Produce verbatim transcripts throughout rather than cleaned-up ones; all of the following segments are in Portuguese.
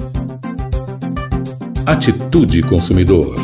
Atitude Consumidor.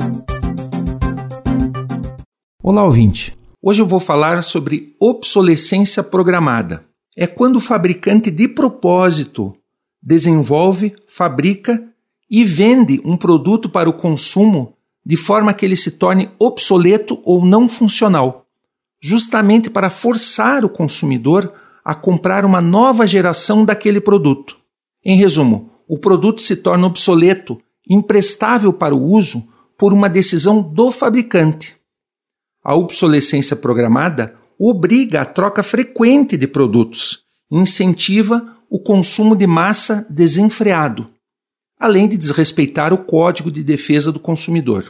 Olá, ouvinte. Hoje eu vou falar sobre obsolescência programada. É quando o fabricante de propósito desenvolve, fabrica e vende um produto para o consumo de forma que ele se torne obsoleto ou não funcional, justamente para forçar o consumidor a comprar uma nova geração daquele produto. Em resumo, o produto se torna obsoleto, imprestável para o uso por uma decisão do fabricante. A obsolescência programada obriga a troca frequente de produtos, incentiva o consumo de massa desenfreado, além de desrespeitar o Código de Defesa do Consumidor.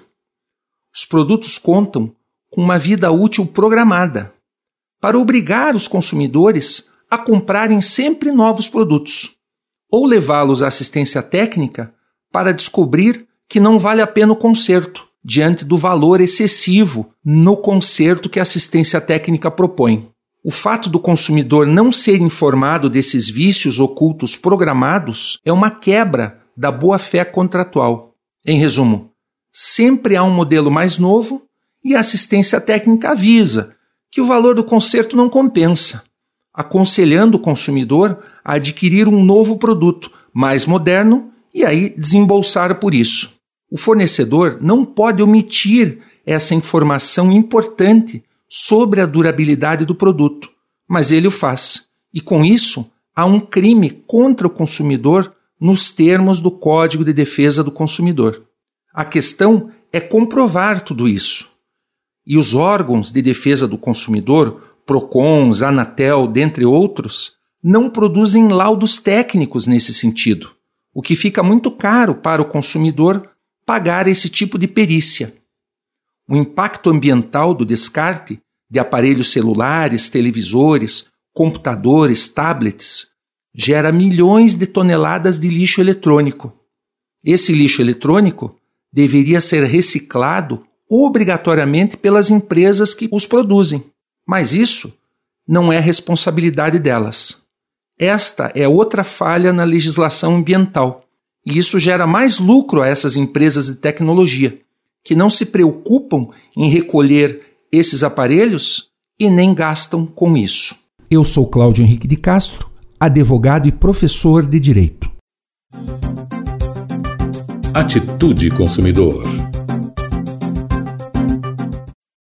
Os produtos contam com uma vida útil programada, para obrigar os consumidores a comprarem sempre novos produtos, ou levá-los à assistência técnica para descobrir que não vale a pena o conserto, diante do valor excessivo no conserto que a assistência técnica propõe. O fato do consumidor não ser informado desses vícios ocultos programados é uma quebra da boa-fé contratual. Em resumo, sempre há um modelo mais novo e a assistência técnica avisa que o valor do conserto não compensa, aconselhando o consumidor a adquirir um novo produto mais moderno e aí desembolsar por isso. O fornecedor não pode omitir essa informação importante sobre a durabilidade do produto, mas ele o faz. E com isso, há um crime contra o consumidor nos termos do Código de Defesa do Consumidor. A questão é comprovar tudo isso. E os órgãos de defesa do consumidor, Procons, Anatel, dentre outros, não produzem laudos técnicos nesse sentido, o que fica muito caro para o consumidor pagar esse tipo de perícia. O impacto ambiental do descarte de aparelhos celulares, televisores, computadores, tablets, gera milhões de toneladas de lixo eletrônico. Esse lixo eletrônico deveria ser reciclado obrigatoriamente pelas empresas que os produzem, mas isso não é responsabilidade delas. Esta é outra falha na legislação ambiental, e isso gera mais lucro a essas empresas de tecnologia, que não se preocupam em recolher esses aparelhos e nem gastam com isso. Eu sou Cláudio Henrique de Castro, advogado e professor de Direito. Atitude Consumidor.